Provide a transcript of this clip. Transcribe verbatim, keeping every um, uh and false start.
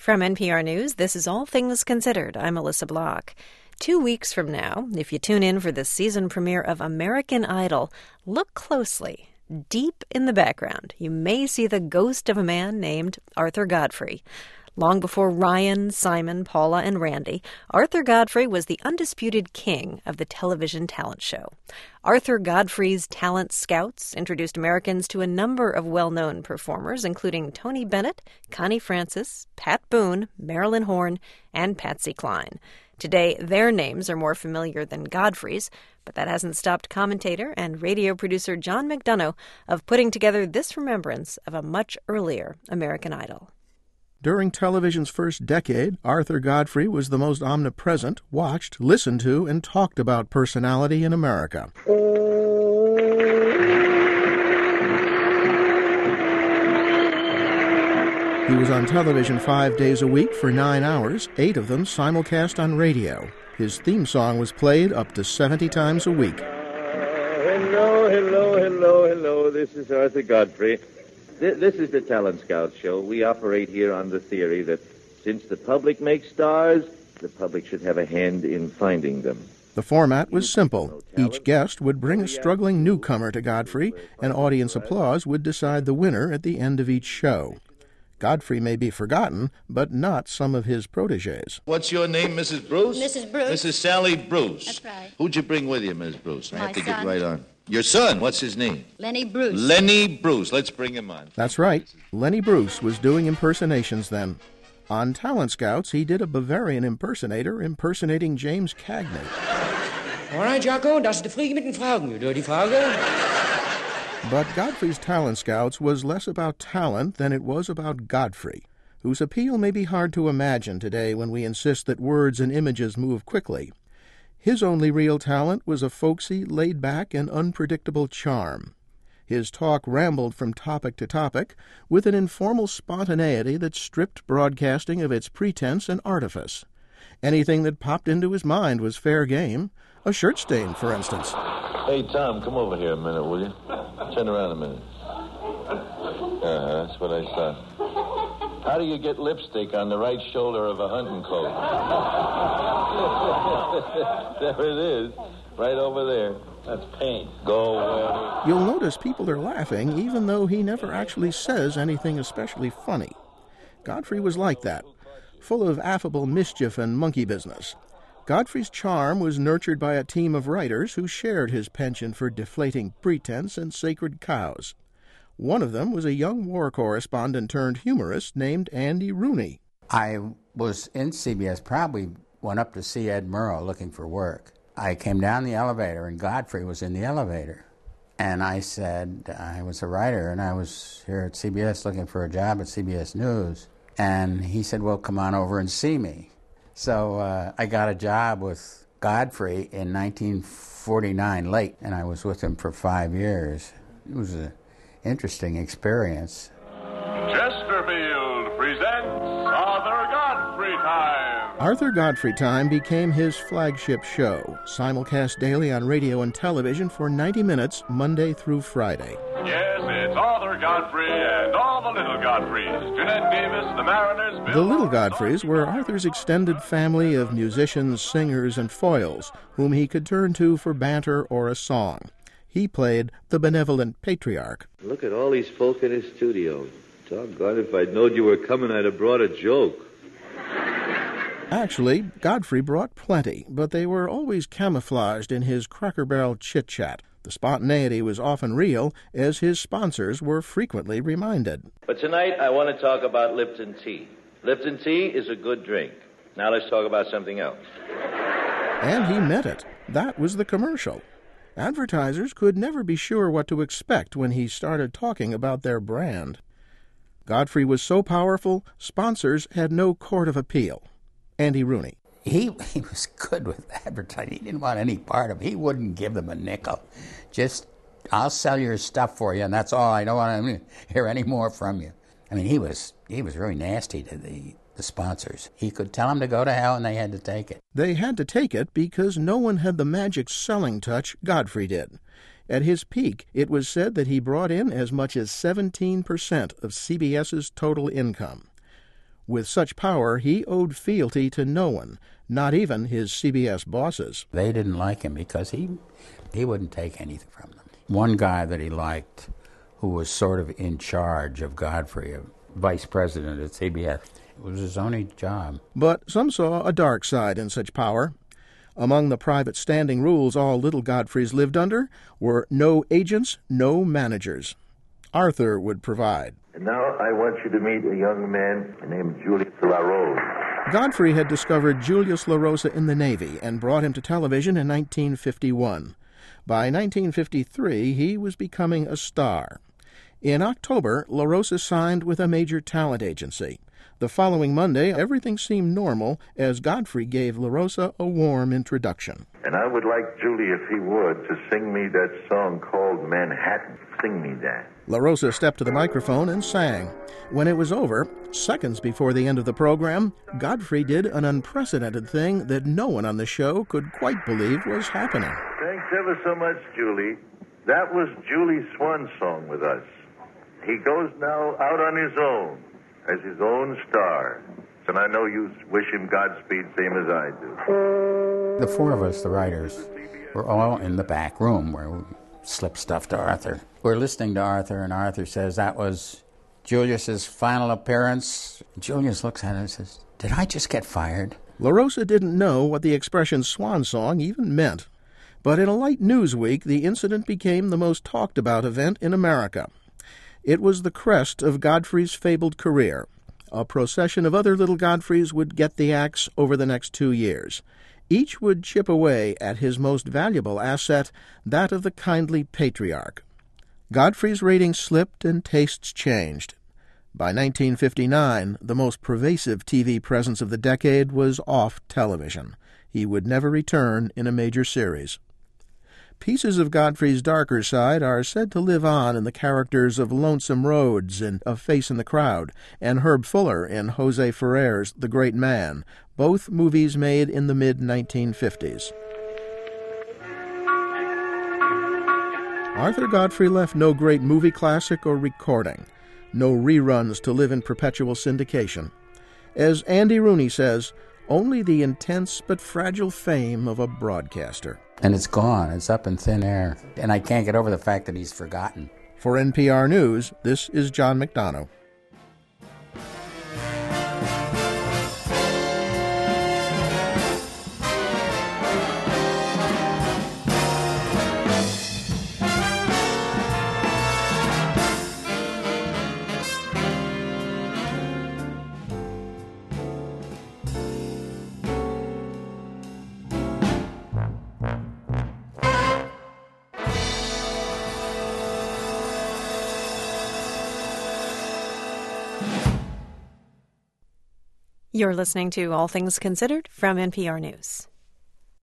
From N P R News, this is All Things Considered. I'm Melissa Block. Two weeks from now, if you tune in for the season premiere of American Idol, look closely. Deep in the background, you may see the ghost of a man named Arthur Godfrey. Long before Ryan, Simon, Paula, and Randy, Arthur Godfrey was the undisputed king of the television talent show. Arthur Godfrey's Talent Scouts introduced Americans to a number of well-known performers, including Tony Bennett, Connie Francis, Pat Boone, Marilyn Horne, and Patsy Cline. Today, their names are more familiar than Godfrey's, but that hasn't stopped commentator and radio producer John McDonough of putting together this remembrance of a much earlier American Idol. During television's first decade, Arthur Godfrey was the most omnipresent, watched, listened to, and talked about personality in America. He was on television five days a week for nine hours, eight of them simulcast on radio. His theme song was played up to seventy times a week. Uh, hello, hello, hello, hello. This is Arthur Godfrey. This is the Talent Scout Show. We operate here on the theory that since the public makes stars, the public should have a hand in finding them. The format was simple. Each guest would bring a struggling newcomer to Godfrey, and audience applause would decide the winner at the end of each show. Godfrey may be forgotten, but not some of his protégés. What's your name, Missus Bruce? Missus Bruce. Missus Sally Bruce. That's right. Who'd you bring with you, Miss Bruce? I My have to son. get right on. Your son, what's his name? Lenny Bruce. Lenny Bruce. Let's bring him on. That's right. Lenny Bruce was doing impersonations then. On Talent Scouts, he did a Bavarian impersonator impersonating James Cagney. All right, Jocko, das ist die Frage mit den Fragen. You do die Frage? But Godfrey's Talent Scouts was less about talent than it was about Godfrey, whose appeal may be hard to imagine today when we insist that words and images move quickly. His only real talent was a folksy, laid-back, and unpredictable charm. His talk rambled from topic to topic with an informal spontaneity that stripped broadcasting of its pretense and artifice. Anything that popped into his mind was fair game. A shirt stain, for instance. Hey, Tom, come over here a minute, will you? Turn around a minute. Uh-huh, that's what I thought. How do you get lipstick on the right shoulder of a hunting coat? There it is, right over there. That's paint. Go away. You'll notice people are laughing even though he never actually says anything especially funny. Godfrey was like that, full of affable mischief and monkey business. Godfrey's charm was nurtured by a team of writers who shared his penchant for deflating pretense and sacred cows. One of them was a young war correspondent turned humorist named Andy Rooney. I was in C B S, probably went up to see Ed Murrow looking for work. I came down the elevator, and Godfrey was in the elevator. And I said, I was a writer, and I was here at C B S looking for a job at C B S News. And he said, well, come on over and see me. So uh, I got a job with Godfrey in nineteen forty-nine, late, and I was with him for five years. It was an interesting experience. Chesterfield presents Arthur Godfrey Time. Arthur Godfrey Time became his flagship show, simulcast daily on radio and television for ninety minutes, Monday through Friday. Yes, it's Arthur Godfrey and all the little Godfreys. Jeanette Davis, the Mariners... Bill The Little Godfreys were Arthur's extended family of musicians, singers, and foils, whom he could turn to for banter or a song. He played the benevolent patriarch. Look at all these folk in his studio. Doggone, if I'd known you were coming, I'd have brought a joke. Actually, Godfrey brought plenty, but they were always camouflaged in his Cracker Barrel chit-chat. The spontaneity was often real, as his sponsors were frequently reminded. But tonight, I want to talk about Lipton tea. Lipton tea is a good drink. Now let's talk about something else. And he meant it. That was the commercial. Advertisers could never be sure what to expect when he started talking about their brand. Godfrey was so powerful, sponsors had no court of appeal. Andy Rooney. He he was good with advertising. He didn't want any part of it. He wouldn't give them a nickel. Just, I'll sell your stuff for you, and that's all. I don't want to hear any more from you. I mean, he was he was really nasty to the, the sponsors. He could tell them to go to hell, and they had to take it. They had to take it because no one had the magic selling touch Godfrey did. At his peak, it was said that he brought in as much as seventeen percent of CBS's total income. With such power, he owed fealty to no one, not even his C B S bosses. They didn't like him because he he wouldn't take anything from them. One guy that he liked, who was sort of in charge of Godfrey, a vice president at C B S, it was his only job. But some saw a dark side in such power. Among the private standing rules all little Godfreys lived under were no agents, no managers. Arthur would provide. And now I want you to meet a young man named Julius LaRose. Godfrey had discovered Julius LaRosa in the Navy and brought him to television in nineteen fifty-one. By nineteen fifty-three, he was becoming a star. In October, LaRosa signed with a major talent agency. The following Monday, everything seemed normal as Godfrey gave LaRosa a warm introduction. And I would like Julie, if he would, to sing me that song called Manhattan. Sing me that. LaRosa stepped to the microphone and sang. When it was over, seconds before the end of the program, Godfrey did an unprecedented thing that no one on the show could quite believe was happening. Thanks ever so much, Julie. That was Julie's swan song with us. He goes now out on his own, as his own star. And I know you wish him Godspeed, same as I do. The four of us, the writers, were all in the back room where we slipped stuff to Arthur. We're listening to Arthur, and Arthur says, that was Julius's final appearance. Julius looks at it and says, did I just get fired? LaRosa didn't know what the expression swan song even meant. But in a light news week, the incident became the most talked about event in America. It was the crest of Godfrey's fabled career. A procession of other little Godfreys would get the axe over the next two years. Each would chip away at his most valuable asset, that of the kindly patriarch. Godfrey's ratings slipped and tastes changed. By nineteen fifty-nine, the most pervasive T V presence of the decade was off television. He would never return in a major series. Pieces of Godfrey's darker side are said to live on in the characters of Lonesome Rhodes in A Face in the Crowd and Herb Fuller in Jose Ferrer's The Great Man, both movies made in the mid nineteen fifties. Arthur Godfrey left no great movie classic or recording, no reruns to live in perpetual syndication. As Andy Rooney says, only the intense but fragile fame of a broadcaster. And it's gone. It's up in thin air. And I can't get over the fact that he's forgotten. For N P R News, this is John McDonough. You're listening to All Things Considered from N P R News.